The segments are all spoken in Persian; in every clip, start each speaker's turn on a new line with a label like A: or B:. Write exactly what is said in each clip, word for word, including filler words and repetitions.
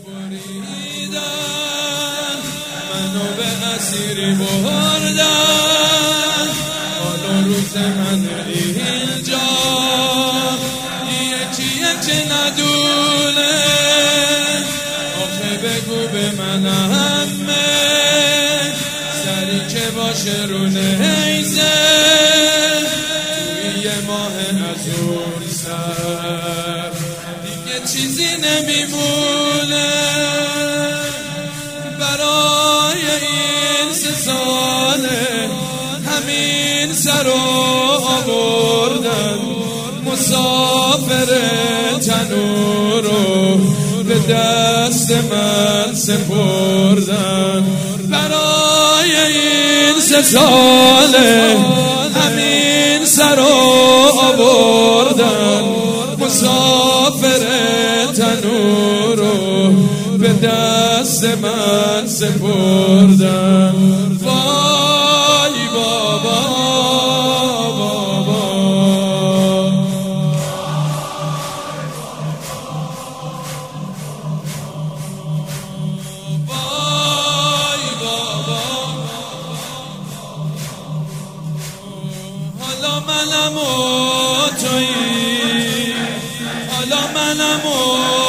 A: بریدن منو به اسیری بردن حالا روز من اینجا یکیه که ندونه آخه بگو به من همه سری که باشه رو نیزه توی یه ماه از اون سر دیگه چیزی نمیمونه برای این سه ساله همین سر رو آوردن مسافر تنور رو به دست من سپردن برای این سه ساله همین سر رو آوردن مسافر تنور رو به دست من سپردن وای بابا بابا وای بابا حالا منم و تویی حالا منم و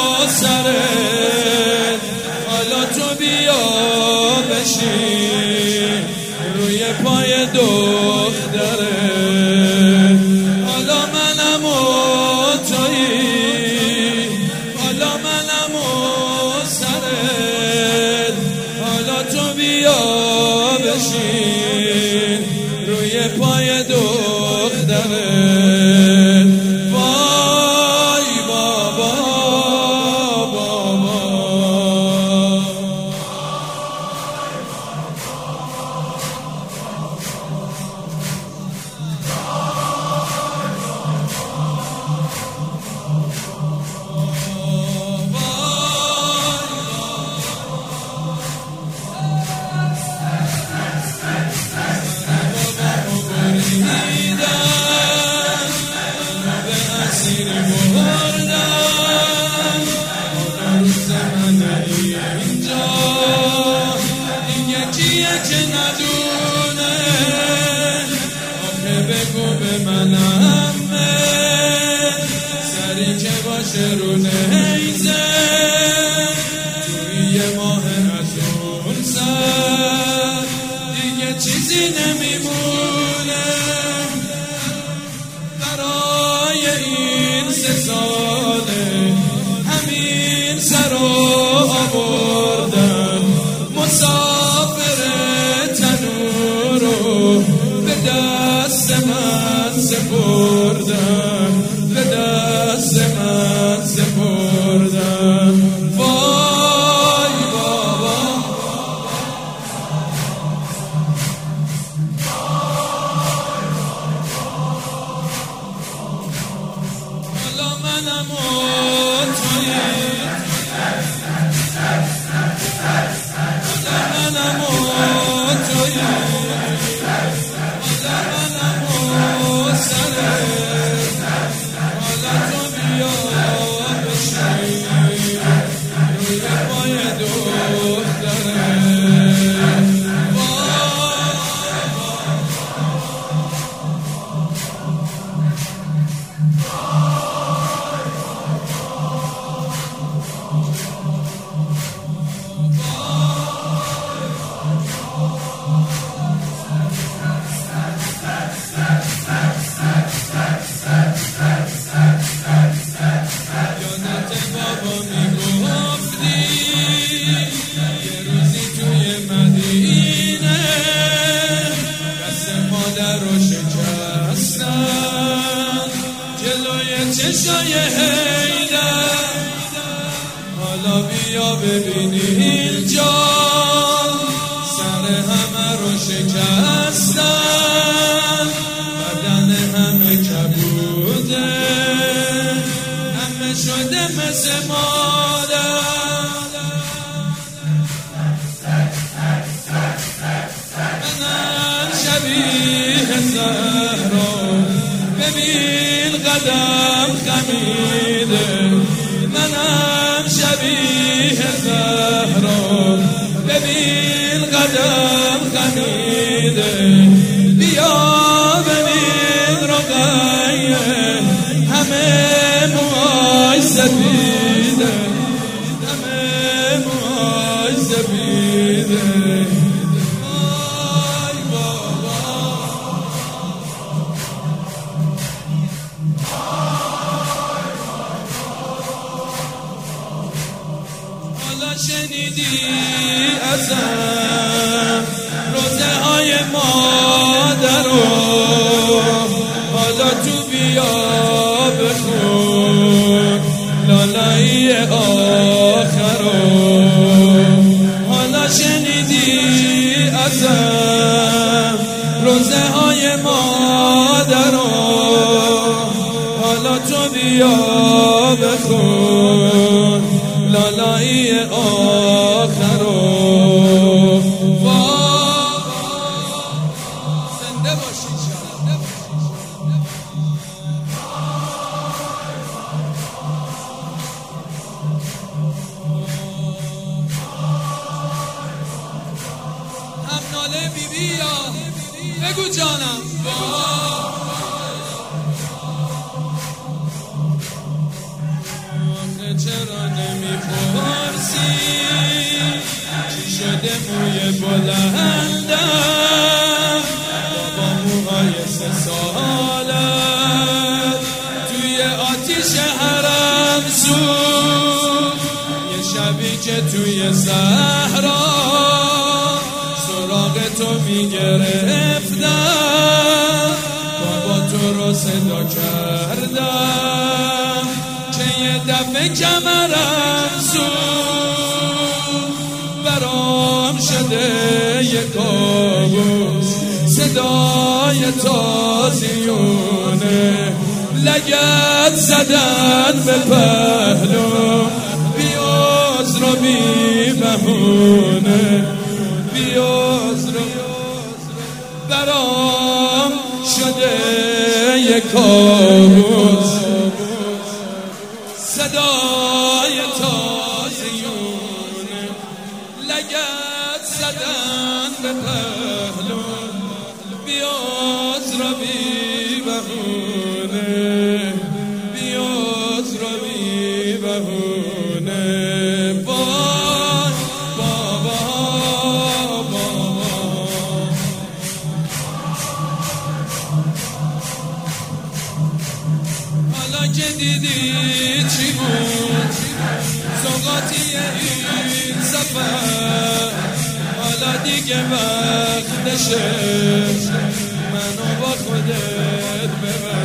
A: سرت حالا تو بیا بشی روی پای دختره حالا منم و تویی حالا منم و سرت حالا تو بیا بشی روی پای دختره که ندونه آخه بگو به من همه سری که باشه رو نیزه توی یه ماه از اون سر دیگه چیزی نمیمونه برای این سه ساله همین سر رو آوردن مسافر به دست من سپردن به دست من سپردن وای بابا حالا منم و تویی حالا منم و تویی چشای حیدر حالا بیا ببینی اینجا سر همه رو شکستن بدن همه کبوده همه شده مثل مادر منم شبیه زهرا ببین قدم خمیده منم شبیه دلم خمیده بیا ببین رقیه همه موهای سپیده همه موهای سپیده آی بابا حالا شنیدی ازم روزه های مادر رو حالا تو بیا بخون لالایی آخر رو حالا شنیدی ازم روزه های مادر رو حالا تو بیا بخون لالایی آخر رو زنده باشید هم ناله بی بی یا بگو جانم چرا نمیپرسی چی شده موی بلندم با موهای سه سالت توی آتیش حرم سوخت یه شبی که توی صحرا سراغ تو میگرفتم بابا تو رو صدا کردم یه دفعه کمرم سوخت برام شده یه کابوس صدای تازیونه لگد زدن به پهلو بی عذر و بی بهونه بی عذر برام شده یه کابوس صدای تازیونه لگد زدن به پهلو بی عذر و بی بهونه بی عذر و بی بهونه وای بابا بابا حالا که دیدی چی بود سوقاتی این سفر حالا دیگه وقتشه منو با خودت ببر